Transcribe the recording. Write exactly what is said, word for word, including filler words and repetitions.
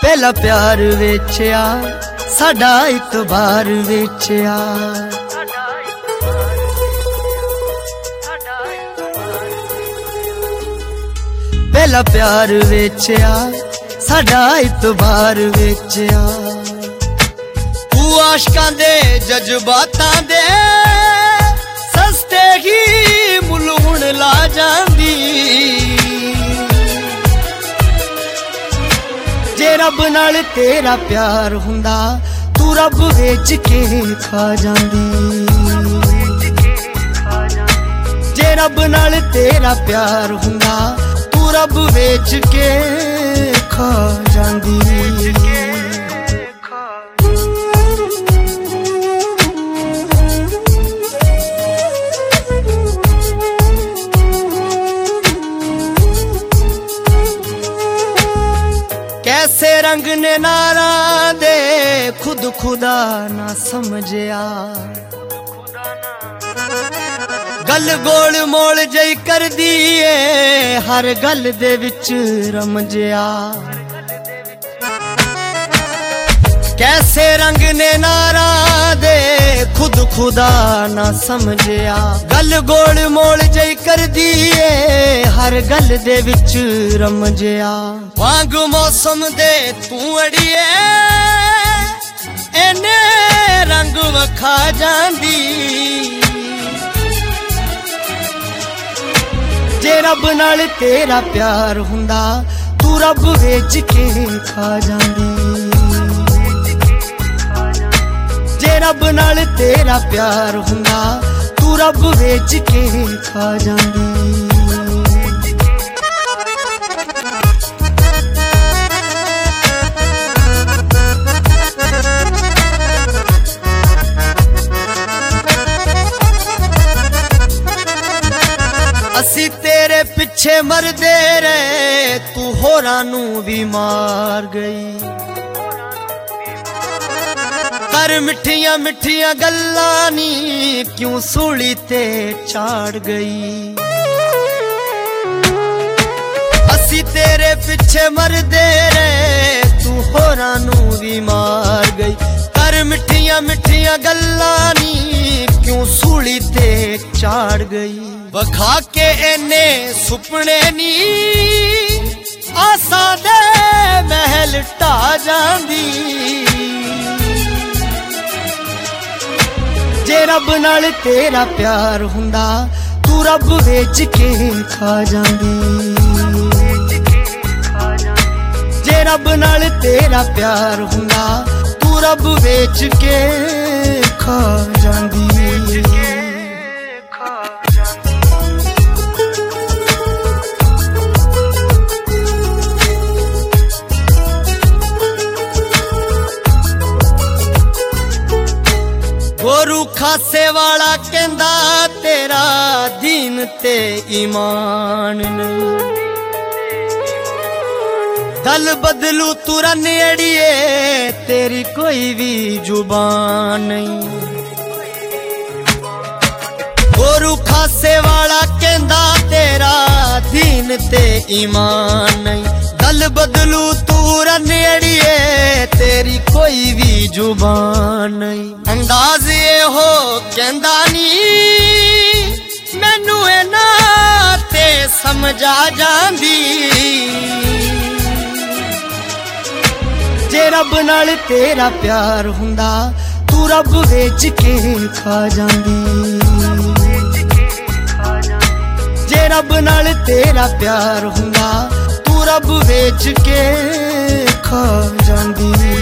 पहला प्यार वेचिया साडा इतबार वेचिया। पहला प्यार वेचिया साडा इतबार वेचिया। तू आशकां दे जज्बातां दे सस्ते ही मुल हुण ला जांदी। जे रब नाल तेरा प्यार हुंदा तू रब वेच के खा जांदी। जे रब नाल तेरा प्यार हुंदा तू रब वेच के खा जांदी। कैसे रंग ने नारा दे खुद खुदा ना समझिया। गल गोल मोल जई कर दिए हर गल दे विच रमजिया। कैसे रंग ने नारा दे खुद खुदा ना समझिया। गल गोल मोल जई कर दिए हर गल दे विच रमजिया। वांग मौसम दे तू अड़िए एने रंग वखा जांदी। जे रब नाल तेरा प्यार हुंदा तू रब वेच के खा जांदी। जे रब नाल तेरा प्यार हुंदा तू रब वेच के खा जांदी। असी तेरे पिछे मरदे रहे तू होरां नू भी मार गई। कर मिठियां मिठियां गल्लां नी क्यों सूली ते चाड़ गई। असी तेरे पिछे मरदे रहे तू होरां नू भी मार गई। कर मिठियां मिठियां गल्लां नी क्यों सूली ते चाड़ गई। वखा के एने सुपने नी आसा दे महल ढा जांदी। जे रब नाल तेरा प्यार हुंदा तू रब वेच के खा जांदी। जे रब नाल तेरा प्यार हुंदा तू रब वेच के खा जांदी। गोरू खासे वाला कहंदा तेरा दीन ते ईमान नहीं। दल बदलू तुरन अड़िए तेरी कोई भी जुबान नहीं। गोरू खासे वाला कहंदा तेरा दीन ते ईमान नहीं। दल बदलू तुरन अड़िए तेरी कोई भी जुबान नहीं। अंदाज ये हो कहंदा नी मैनू इना ते समझा जांदी। जे रब नाल तेरा प्यार हुंदा तू रब वेच के खा जांदी। जे रब नाल तेरा प्यार हुंदा तू रब वेच के खा जांदी।